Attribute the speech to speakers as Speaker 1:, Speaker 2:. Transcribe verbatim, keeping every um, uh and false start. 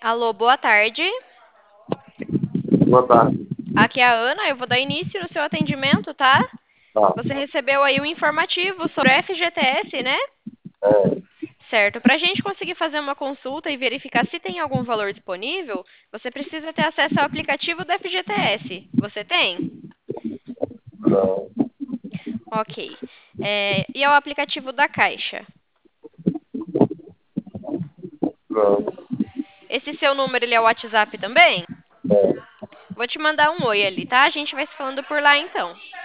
Speaker 1: Alô, boa tarde.
Speaker 2: Boa tarde.
Speaker 1: Aqui é a Ana, eu vou dar início no seu atendimento, tá?
Speaker 2: Tá.
Speaker 1: Você recebeu aí um informativo sobre o F G T S, né?
Speaker 2: É,
Speaker 1: Certo. Para a gente conseguir fazer uma consulta e verificar se tem algum valor disponível, você precisa ter acesso ao aplicativo do F G T S. Você tem?
Speaker 2: não,
Speaker 1: Ok. É, e ao aplicativo da Caixa?
Speaker 2: não.
Speaker 1: Esse seu número, ele é o WhatsApp também?
Speaker 2: É,
Speaker 1: Vou te mandar um oi ali, tá? A gente vai se falando por lá então.